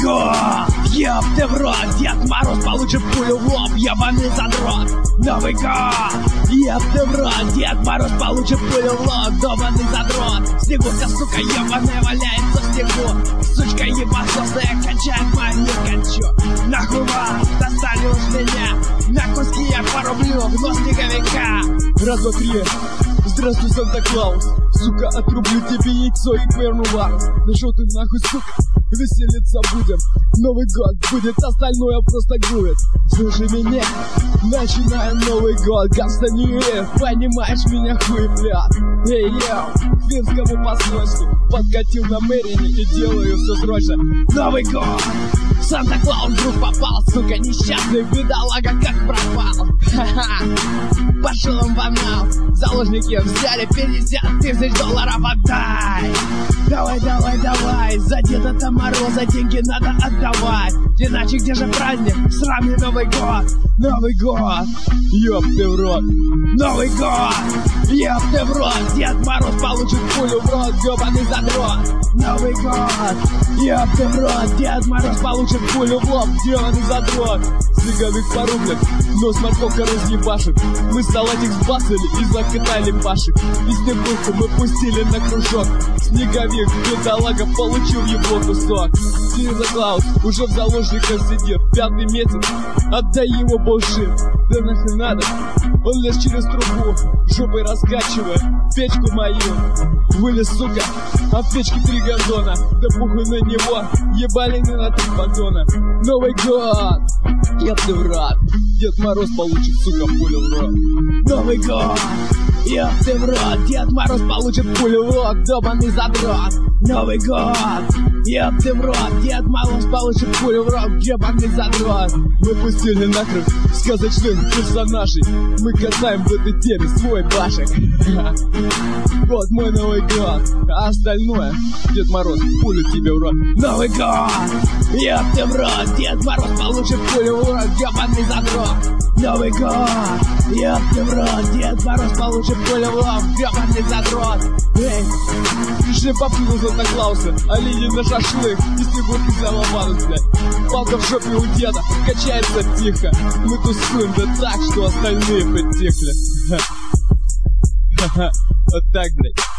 год, еб ты в рот, Дед Мороз получит пулю в лоб, ебаный задрот. Новый год, еб ты в рот, Дед Мороз получит пулю в лоб, долбаный задрот. Снегурка, сука, ебаная, валяется в снегу. Сучка ебасосная кончает мою кончу. Нахуй вас, достали уж меня, на куски я порублю в нос снеговика. Раз, два, три. Здравствуй, Санта-Клаус. Сука, отрублю тебе яйцо и поверну вас. Ну шо ты нахуй, сука, веселиться будем. Новый год будет, остальное просто грует. Слушай меня, начинаем Новый год. Гаста New Year, понимаешь меня, хуеплят. Эй, йоу, к финскому посольству подкатил на Мэрине и делаю все срочно. Новый год, Санта-Клаус вдруг попал, сука, несчастный бедолага как пропал. Ха-ха, пошел он в анал. Заложники взяли 50 тысяч долларов, отдай. Давай, давай, давай, за Деда Мороза деньги надо отдавать. Иначе где же праздник? Сраный Новый год. Новый год, ёб ты в рот. Новый год, еб ты в рот, Дед Мороз получит пулю в рот, ёбаный задрот. Новый год, еб ты в рот, Дед Мороз получит пулю в лоб, ёбаный задрот. Снеговик порублен, нос морковка разъебашит. Мы салатик сбасили и закатали пашек. И Снегурку мы пустили на кружок. Снеговик, бедолага, получил его кусок. Санта-Клаус уже в заложниках сидит 5-й месяц, отдай его bullshit. Да нахрен надо? Он лез через трубу, жопой раскачивая печку мою. Вылез, сука, а в печке 3 газона. Да похуй на него, ебали не на 3 батона. Новый год, еб ты в рот, Дед Мороз получит, сука, пулю в рот. Новый год, еб ты в рот, Дед Мороз получит пулю в рот, долбаный задрот. Новый год, еб ты в рот, Дед Мороз получит пулю в рот, ебаный задрот. Мы пустили нахрен сказочных персонажей. Мы катаем в этой теме свой башек. Вот мой Новый год, а остальное Дед Мороз пулю тебе в рот. Новый год, еб ты в рот, Дед Мороз получит пулю в рот, ебаный задрот. Новый год, еб ты в рот, Дед Мороз получит пулю в лоб, ебаный задрот. Эй, пришли попутал Санта-Клауса, олени на шашлык и Снегурки за ломанус, блядь. Палка в жопе у деда, качается тихо. Мы тусуем, да так, что остальные притихли. Ха-ха, вот так, блядь.